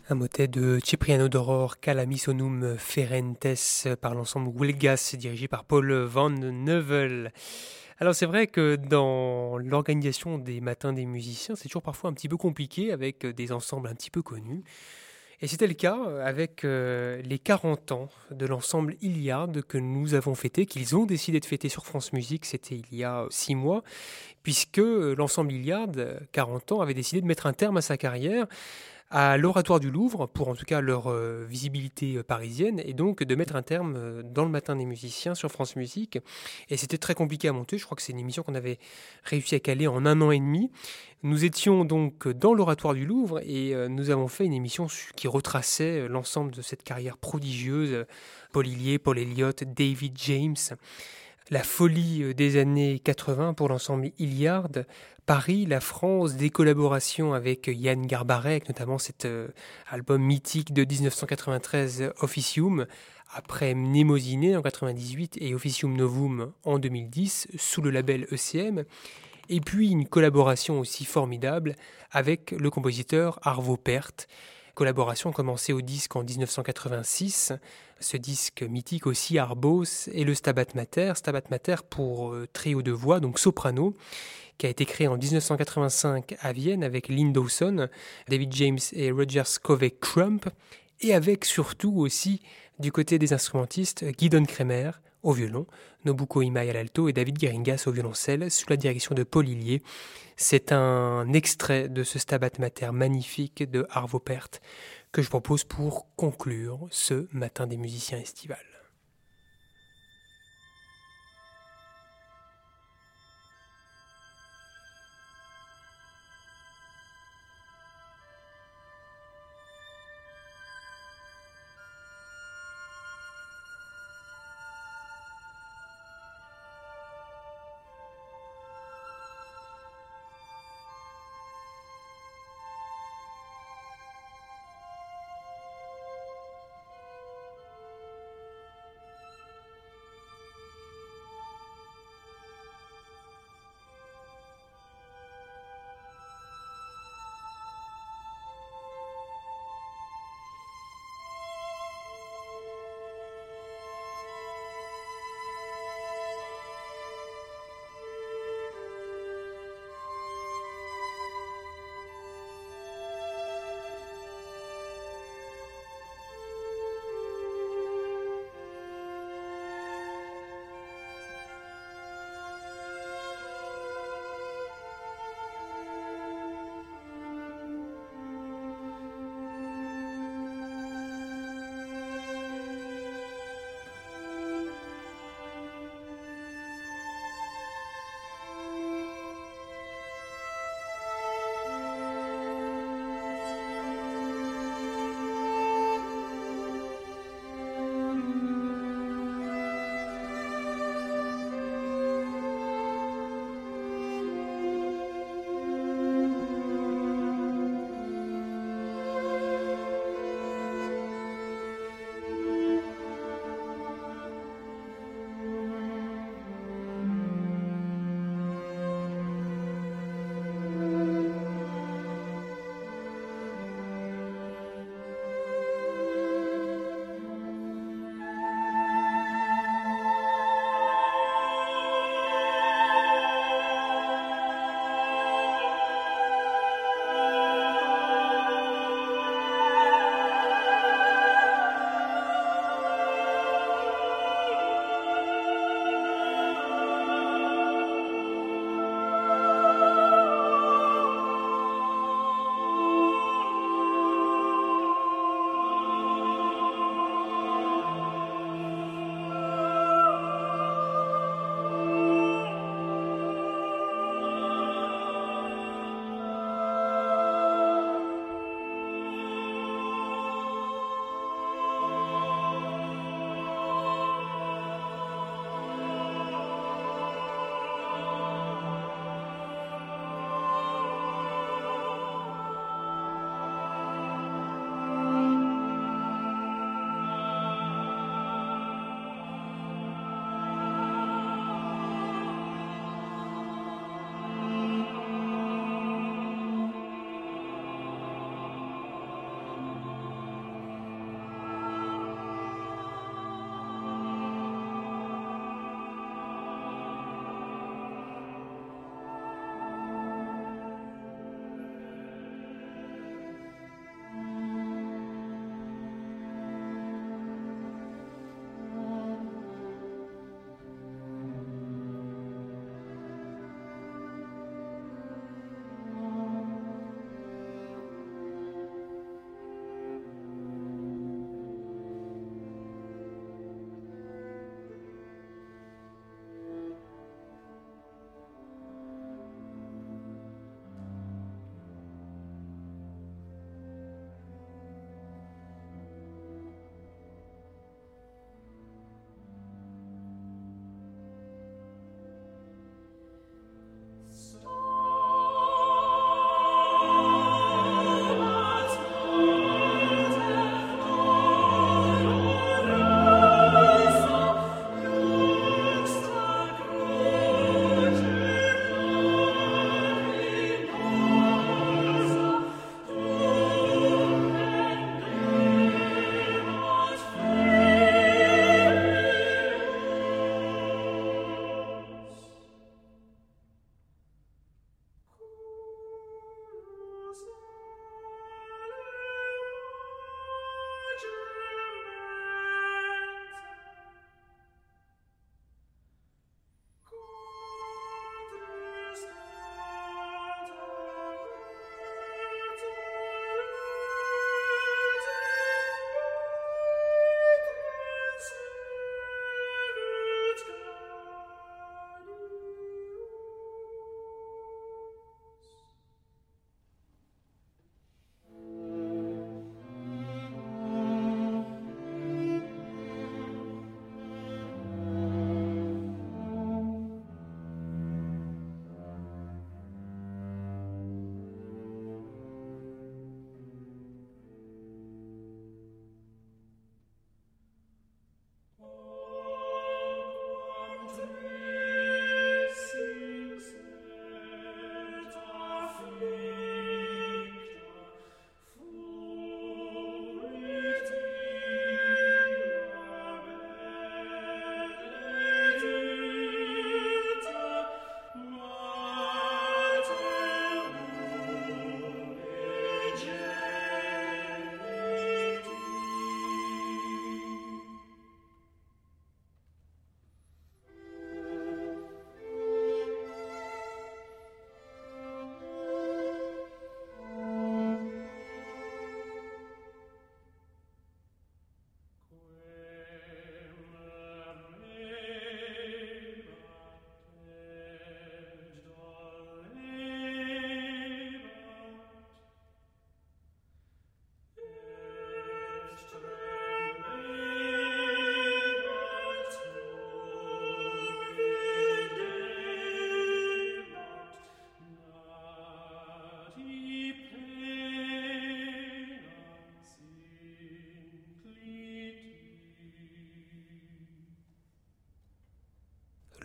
Un motet de Cipriano d'Aurore Calamisonum Ferentes par l'ensemble Wilgas dirigé par Paul Van Neuvel. Alors c'est vrai que dans l'organisation des matins des musiciens, c'est toujours parfois un petit peu compliqué avec des ensembles un petit peu connus. Et c'était le cas avec euh, les quarante ans de l'ensemble Iliade que nous avons fêté, qu'ils ont décidé de fêter sur France Musique, c'était il y a six mois, puisque l'ensemble Iliade, quarante ans, avait décidé de mettre un terme à sa carrière à l'Oratoire du Louvre, pour en tout cas leur euh, visibilité euh, parisienne, et donc de mettre un terme euh, dans le matin des musiciens sur France Musique. Et c'était très compliqué à monter, je crois que c'est une émission qu'on avait réussi à caler en un an et demi. Nous étions donc dans l'Oratoire du Louvre, et euh, nous avons fait une émission qui retraçait l'ensemble de cette carrière prodigieuse, Paul Hillier, Paul Elliott, David James, la folie des années quatre-vingts pour l'ensemble Iliade, Paris, la France, des collaborations avec Yann Garbarek, notamment cet euh, album mythique de dix-neuf cent quatre-vingt-treize, Officium, après Mnemosyne en quatre-vingt-dix-huit et Officium Novum en deux mille dix, sous le label E C M, et puis une collaboration aussi formidable avec le compositeur Arvo Pärt, collaboration commencée au disque en dix-neuf cent quatre-vingt-six, ce disque mythique aussi, Arbos, et le Stabat Mater, Stabat Mater pour euh, trio de voix, donc soprano, qui a été créé en dix-neuf cent quatre-vingt-cinq à Vienne avec Lynn Dawson, David James et Roger Scovey Crump, et avec surtout aussi, du côté des instrumentistes, Guidon Kremer au violon, Nobuko Imai à l'alto et David Geringas au violoncelle, sous la direction de Paul Hillier. C'est un extrait de ce Stabat Mater magnifique de Arvo Pärt que je propose pour conclure ce matin des musiciens estival.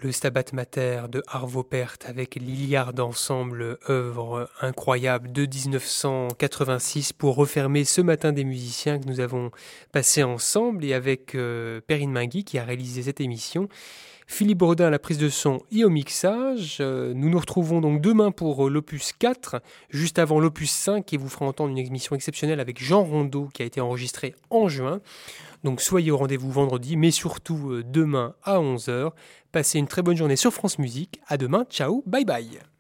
le Stabat Mater de Arvo Pärt avec l'Iliade Ensemble, œuvre incroyable de dix-neuf cent quatre-vingt-six pour refermer ce matin des musiciens que nous avons passé ensemble et avec euh, Perrine Mingui qui a réalisé cette émission. Philippe Brodin à la prise de son et au mixage. Euh, nous nous retrouvons donc demain pour euh, l'opus quatre, juste avant l'opus cinq qui vous fera entendre une émission exceptionnelle avec Jean Rondeau qui a été enregistrée en juin. Donc soyez au rendez-vous vendredi, mais surtout euh, demain à onze heures. Passez une très bonne journée sur France Musique. À demain, ciao, bye bye.